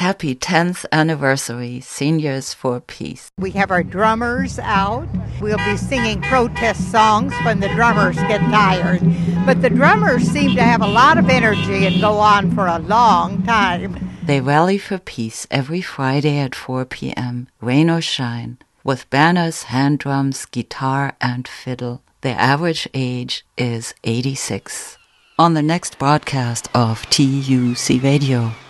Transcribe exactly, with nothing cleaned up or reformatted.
Happy tenth anniversary, Seniors for Peace. We have our drummers out. We'll be singing protest songs when the drummers get tired. But the drummers seem to have a lot of energy and go on for a long time. They rally for peace every Friday at four p.m., rain or shine, with banners, hand drums, guitar, and fiddle. Their average age is eighty-six. On the next broadcast of T U C Radio.